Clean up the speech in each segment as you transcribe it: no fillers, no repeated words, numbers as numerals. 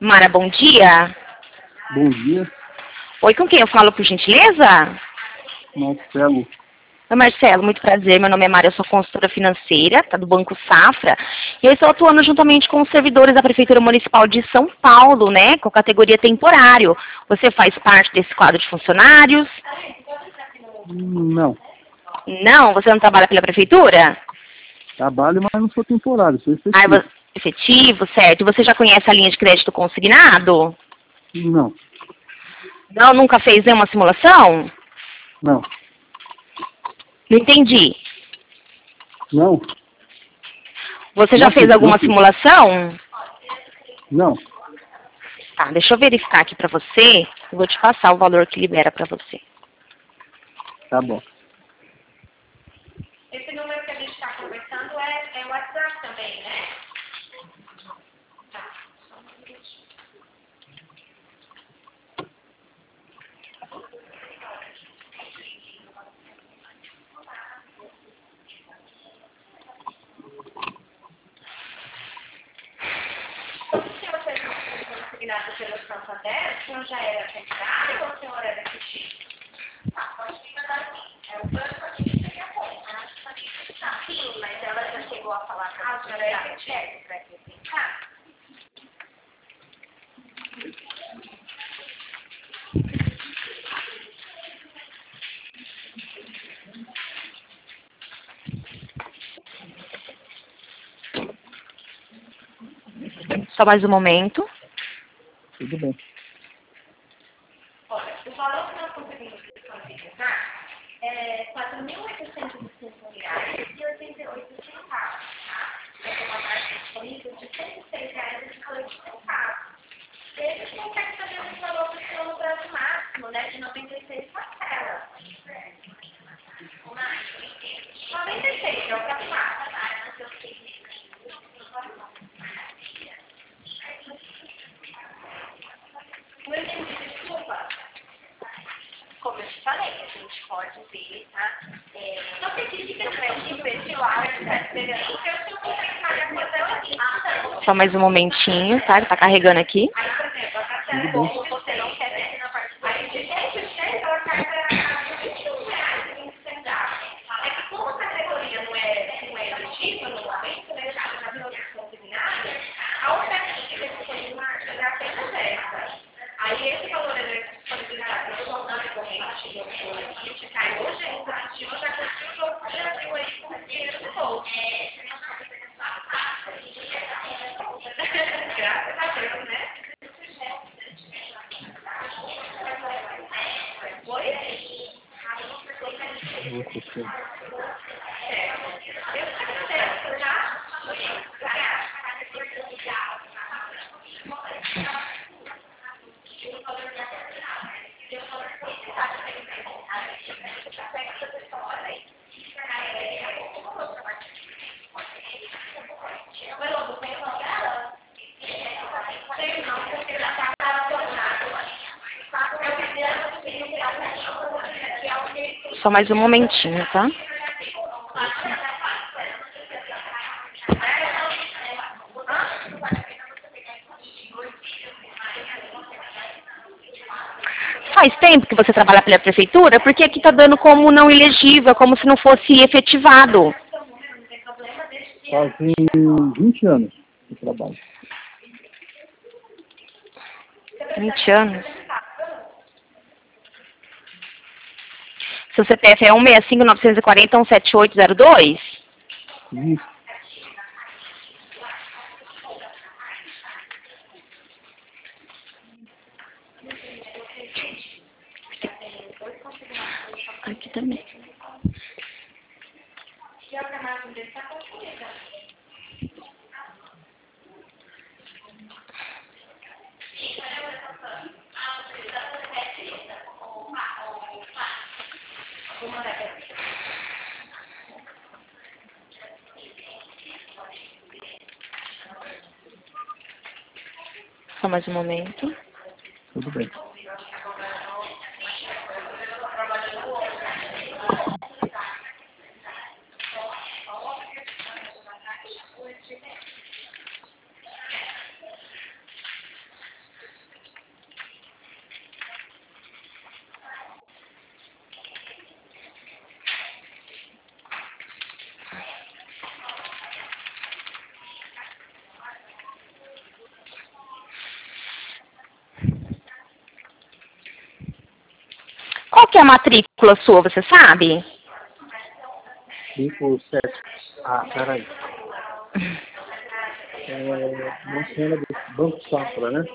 Mara, bom dia. Bom dia, Oi, com quem eu falo, por gentileza? Marcelo. Oi, Marcelo, muito prazer. Meu nome é Mara, eu sou consultora financeira, tá, do Banco Safra. E eu estou atuando juntamente com os servidores da Prefeitura Municipal de São Paulo, né, com a categoria temporário. Você faz parte desse quadro de funcionários? Não, Não? Você não trabalha pela Prefeitura? trabalho, mas não sou temporário, sou Ah, efetivo. efetivo, certo. E você já conhece a linha de crédito consignado? Não, Não, nunca fez nenhuma simulação? não, Não entendi. não, Você já não fez fiz, não alguma fiz. simulação? Não, Tá, deixa eu verificar aqui pra você. Eu vou te passar o valor que libera pra você. tá bom. Esse número que a gente está conversando é WhatsApp também, né? Tá, só um minutinho. O senhor fez uma função consignada pelo Santander? O senhor já era temporário ou o senhor era efetivo? Tá, pode vir mandar aqui. É o banco aqui que seria a conta. Tá, sim, mas ela já chegou a falar com a senhora era efetivo para acrescentar? Só mais um momento. Tudo bem. Olha, o valor que nós conseguimos disponibilizar é R$ 4.805,88, tá? Essa é uma taxa disponível de R$ 106,18. E a gente consegue fazer esse valor para o senhor no prazo máximo, né, de 96 parcelas. 96 é o prazo máximo. Não entendi, desculpa. Como eu te falei, a gente pode ver, tá? Você disse que o crédito pessoal está esperando o senhor consegue pagar a coisa. Só mais um momentinho, tá? Ele tá carregando aqui. Aí, por exemplo, a carteira como você não quer ver na parte de 100%, ela cai para R$ 21,20. É que como a categoria não é efetiva no momento, né, já na produção consignada, a oferta que fica disponível é apenas essa. Aí esse valor é disponibilizado para o jornal corrente, que cai hoje, é positivo, já curtiu o jogo do Brasil aí com o dinheiro do bolso. Graças a Deus, né? Oi? Só mais um momentinho, tá? Faz tempo que você trabalha pela Prefeitura? Porque aqui tá dando como não elegível, como se não fosse efetivado. Fazem 20 anos que trabalho. 20 anos. Seu CPF é 165-940-17802? Isso, Aqui também. Só mais um momento. tudo bem. Qual que é a matrícula sua, você sabe? 57. Ah, peraí. Nossa Senhora do Banco Safra, né?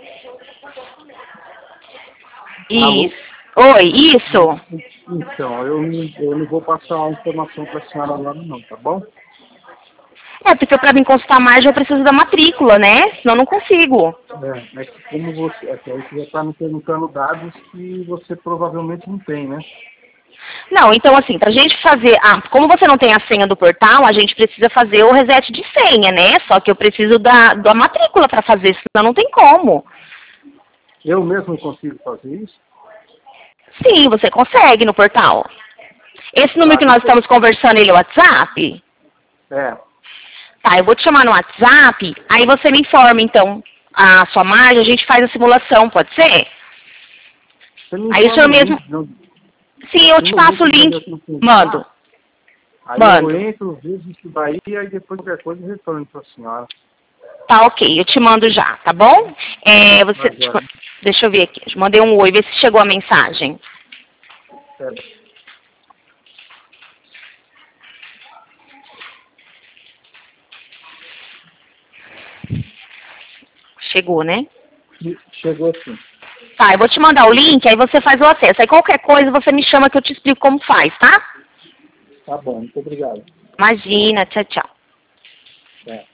Isso. Oi, isso. Então, eu não vou passar a informação para a senhora lá não, tá bom? Porque para mim consultar mais eu preciso da matrícula, né? Senão eu não consigo. É que como você, que aí você já está me perguntando dados que você provavelmente não tem, né? Não, então assim, pra gente fazer, como você não tem a senha do portal, a gente precisa fazer o reset de senha, né? Só que eu preciso da matrícula para fazer, senão não tem como. Eu mesmo consigo fazer isso? Sim, você consegue no portal. Esse número que nós estamos conversando, ele é o WhatsApp? É. Tá, eu vou te chamar no WhatsApp, aí você me informa, então, a sua margem, a gente faz a simulação, pode ser? Aí o senhor mesmo... Sim, eu te passo o link. Mando. Aí Mando. eu entro, vejo isso daí, aí depois qualquer coisa eu retorno para a senhora. Tá, ok, eu te mando já, tá bom? Deixa eu ver aqui, eu mandei um oi, vê se chegou a mensagem. Certo. Chegou, né? Chegou sim. Tá, eu vou te mandar o link, aí você faz o acesso. Aí qualquer coisa você me chama que eu te explico como faz, tá? Tá bom, muito obrigado. Imagina, tchau, tchau. É.